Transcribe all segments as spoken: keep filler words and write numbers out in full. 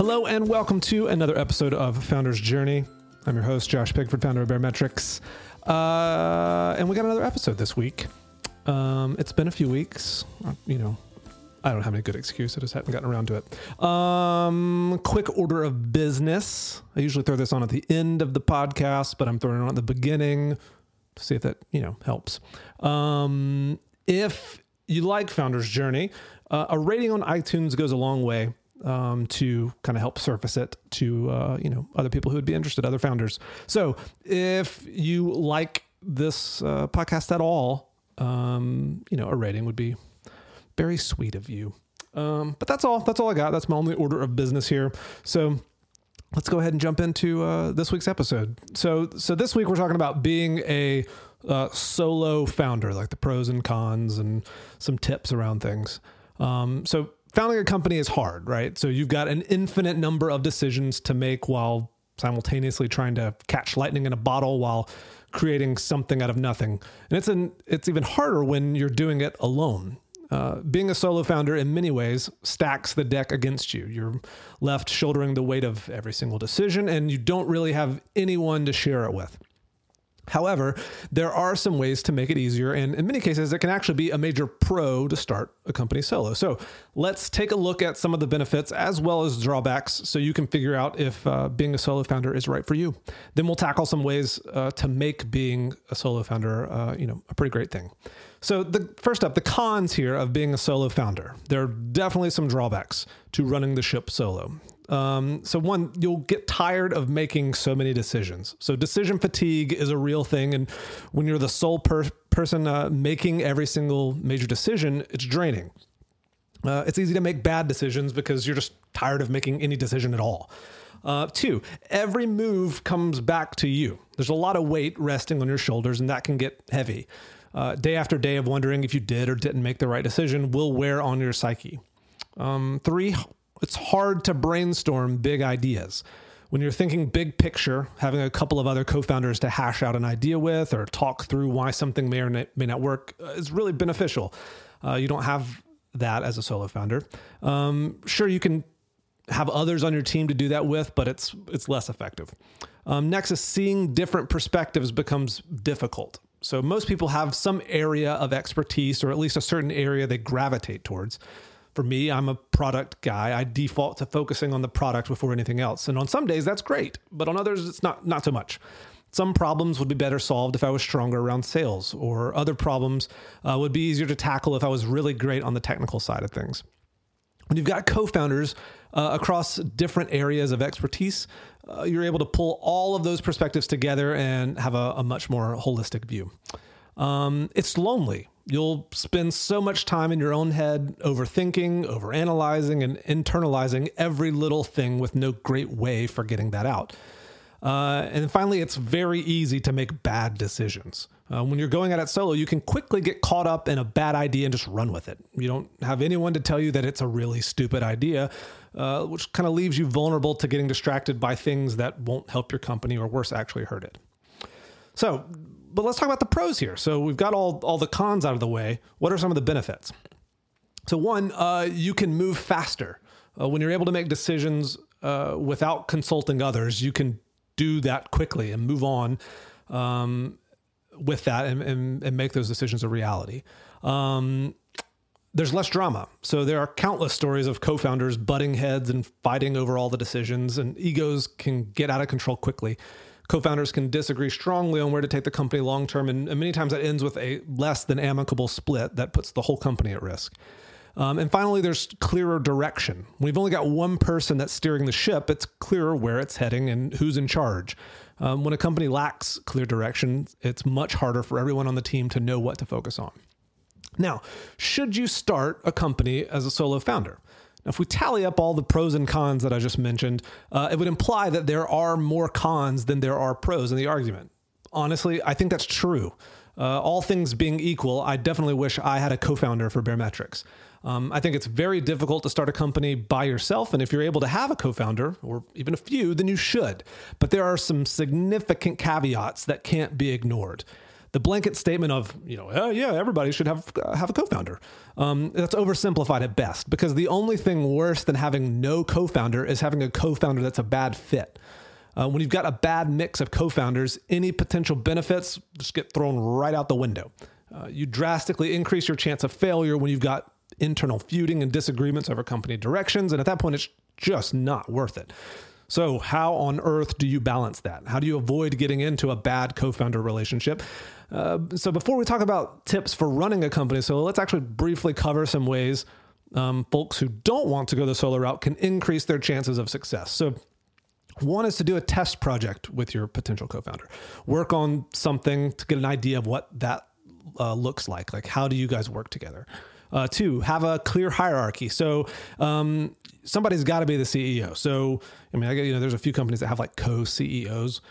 Hello and welcome to another episode of Founder's Journey. I'm your host, Josh Pigford, founder of Baremetrics. Uh, and we got another episode this week. Um, it's been a few weeks. You know, I don't have any good excuse. I just haven't gotten around to it. Um, quick order of business. I usually throw this on at the end of the podcast, but I'm throwing it on at the beginning to see if that, you know, helps. Um, if you like Founder's Journey, uh, a rating on iTunes goes a long way. Um, to kind of help surface it to, uh, you know, other people who would be interested, other founders. So if you like this uh, podcast at all, um, you know, a rating would be very sweet of you. Um, but that's all, that's all I got. That's my only order of business here. So let's go ahead and jump into uh, this week's episode. So, so this week we're talking about being a uh, solo founder, like the pros and cons and some tips around things. Um, so founding a company is hard, right? So you've got an infinite number of decisions to make while simultaneously trying to catch lightning in a bottle while creating something out of nothing. And it's an it's even harder when you're doing it alone. Uh, being a solo founder in many ways stacks the deck against you. You're left shouldering the weight of every single decision, and you don't really have anyone to share it with. However, there are some ways to make it easier, and in many cases, it can actually be a major pro to start a company solo. So let's take a look at some of the benefits as well as drawbacks so you can figure out if uh, being a solo founder is right for you. Then we'll tackle some ways uh, to make being a solo founder, uh, you know, a pretty great thing. So the first up, the cons here of being a solo founder. There are definitely some drawbacks to running the ship solo. Um, so one, you'll get tired of making so many decisions. So decision fatigue is a real thing. And when you're the sole per- person uh, making every single major decision, it's draining. Uh, it's easy to make bad decisions because you're just tired of making any decision at all. Uh, two, every move comes back to you. There's a lot of weight resting on your shoulders, and that can get heavy. Uh, day after day of wondering if you did or didn't make the right decision will wear on your psyche. Um, three, it's hard to brainstorm big ideas. When you're thinking big picture, having a couple of other co-founders to hash out an idea with or talk through why something may or may not work is really beneficial. Uh, you don't have that as a solo founder. Um, sure, you can have others on your team to do that with, but it's it's less effective. Um, next is seeing different perspectives becomes difficult. So most people have some area of expertise or at least a certain area they gravitate towards. For me, I'm a product guy. I default to focusing on the product before anything else. And on some days, that's great. But on others, it's not, not so much. Some problems would be better solved if I was stronger around sales, or other problems uh, would be easier to tackle if I was really great on the technical side of things. When you've got co-founders uh, across different areas of expertise, uh, you're able to pull all of those perspectives together and have a, a much more holistic view. Um, it's lonely. You'll spend so much time in your own head overthinking, overanalyzing, and internalizing every little thing with no great way for getting that out. Uh, and finally, it's very easy to make bad decisions. Uh, when you're going at it solo, you can quickly get caught up in a bad idea and just run with it. You don't have anyone to tell you that it's a really stupid idea, uh, which kind of leaves you vulnerable to getting distracted by things that won't help your company or worse, actually hurt it. So, but let's talk about the pros here. So we've got all, all the cons out of the way. What are some of the benefits? So one, uh, you can move faster. Uh, when you're able to make decisions uh, without consulting others, you can do that quickly and move on um, with that and, and, and make those decisions a reality. Um, there's less drama. So there are countless stories of co-founders butting heads and fighting over all the decisions, and egos can get out of control quickly. Co-founders can disagree strongly on where to take the company long-term, and, and many times that ends with a less than amicable split that puts the whole company at risk. Um, and finally, there's clearer direction. We've only got one person that's steering the ship. It's clearer where it's heading and who's in charge. Um, when a company lacks clear direction, it's much harder for everyone on the team to know what to focus on. Now, should you start a company as a solo founder? Now, if we tally up all the pros and cons that I just mentioned, uh, it would imply that there are more cons than there are pros in the argument. Honestly, I think that's true. Uh, all things being equal, I definitely wish I had a co-founder for Baremetrics. Um, I think it's very difficult to start a company by yourself, and if you're able to have a co-founder, or even a few, then you should. But there are some significant caveats that can't be ignored. the blanket statement of, you know, oh yeah, everybody should have uh, have a co-founder. Um, that's oversimplified at best, because the only thing worse than having no co-founder is having a co-founder that's a bad fit. Uh, when you've got a bad mix of co-founders, any potential benefits just get thrown right out the window. Uh, you drastically increase your chance of failure when you've got internal feuding and disagreements over company directions. And at that point, it's just not worth it. So how on earth do you balance that? How do you avoid getting into a bad co-founder relationship? Uh, so before we talk about tips for running a company solo, let's actually briefly cover some ways um, folks who don't want to go the solo route can increase their chances of success. So one is to do a test project with your potential co-founder. Work on something to get an idea of what that uh, looks like. Like, how do you guys work together? Uh, two, have a clear hierarchy. So um, somebody's got to be the C E O. So, I mean, I get, you know, there's a few companies that have like co-C E Os,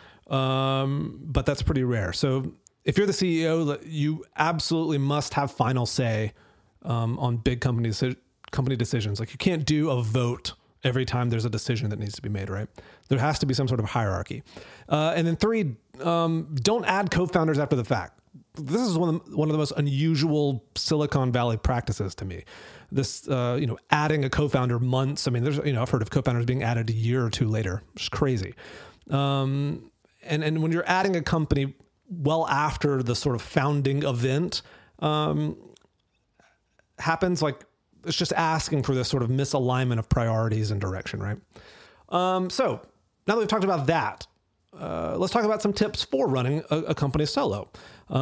um, but that's pretty rare. So if you're the C E O, you absolutely must have final say um, on big company, company decisions. Like, you can't do a vote every time there's a decision that needs to be made, right? There has to be some sort of hierarchy. Uh, and then three, um, don't add co-founders after the fact. This is one of the, one of the most unusual Silicon Valley practices to me. This, uh, you know, adding a co-founder months. I mean, there's, you know, I've heard of co-founders being added a year or two later. It's crazy. Um, and, and when you're adding a company well after the sort of founding event um, happens, like, it's just asking for this sort of misalignment of priorities and direction, right? Um, so now that we've talked about that, uh, let's talk about some tips for running a, a company solo.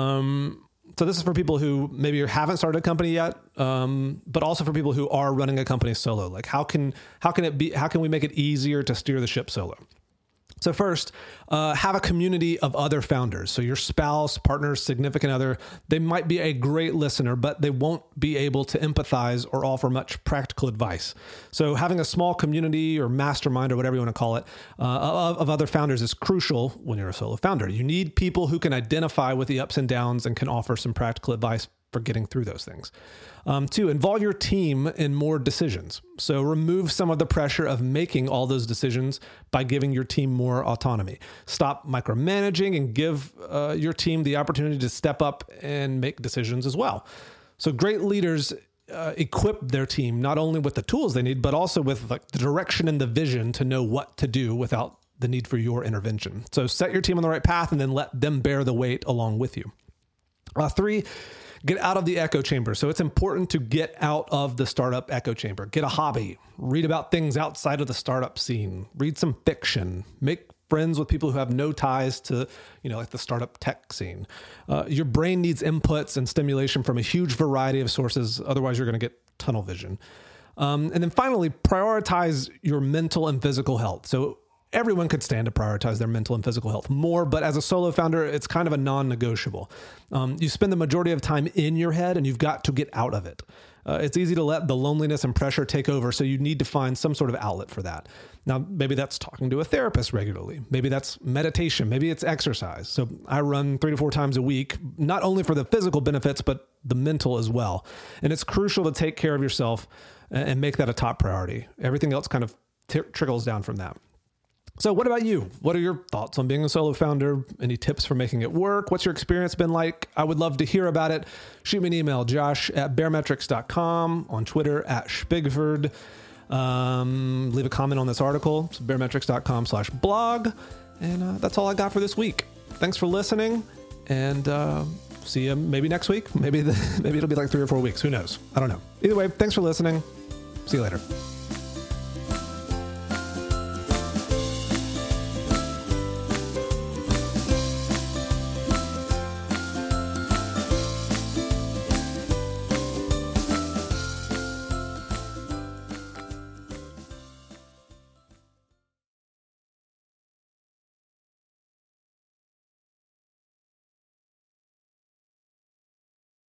Um, so this is for people who maybe haven't started a company yet, um, but also for people who are running a company solo. Like, how can how can it be? How can we make it easier to steer the ship solo? So first, uh, have a community of other founders. So your spouse, partner, significant other, they might be a great listener, but they won't be able to empathize or offer much practical advice. So having a small community or mastermind or whatever you want to call it uh, of, of other founders is crucial when you're a solo founder. You need people who can identify with the ups and downs and can offer some practical advice for getting through those things. Um, two, involve your team in more decisions. So remove some of the pressure of making all those decisions by giving your team more autonomy. Stop micromanaging and give uh, your team the opportunity to step up and make decisions as well. So great leaders uh, equip their team not only with the tools they need, but also with like the direction and the vision to know what to do without the need for your intervention. So set your team on the right path and then let them bear the weight along with you. Uh, three, get out of the echo chamber. So it's important to get out of the startup echo chamber. Get a hobby. Read about things outside of the startup scene. Read some fiction. Make friends with people who have no ties to, you know, like the startup tech scene. Uh, your brain needs inputs and stimulation from a huge variety of sources. Otherwise, you're going to get tunnel vision. Um, and then finally, prioritize your mental and physical health. So everyone could stand to prioritize their mental and physical health more, but as a solo founder, it's kind of a non-negotiable. Um, you spend the majority of time in your head and you've got to get out of it. Uh, it's easy to let the loneliness and pressure take over, so you need to find some sort of outlet for that. Now, maybe that's talking to a therapist regularly. Maybe that's meditation. Maybe it's exercise. So I run three to four times a week, not only for the physical benefits, but the mental as well. And it's crucial to take care of yourself and make that a top priority. Everything else kind of t- trickles down from that. So what about you? What are your thoughts on being a solo founder? Any tips for making it work? What's your experience been like? I would love to hear about it. Shoot me an email, josh at bearmetrics dot com, on Twitter at Spigford. Um, leave a comment on this article. It's bearmetrics dot com slash blog. And uh, that's all I got for this week. Thanks for listening, and uh, see you maybe next week. Maybe the, maybe it'll be like three or four weeks. Who knows? I don't know. Either way, thanks for listening. See you later.